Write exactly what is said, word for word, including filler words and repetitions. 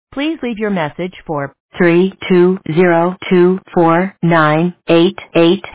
Please leave your message for three two zero two four nine eight eight.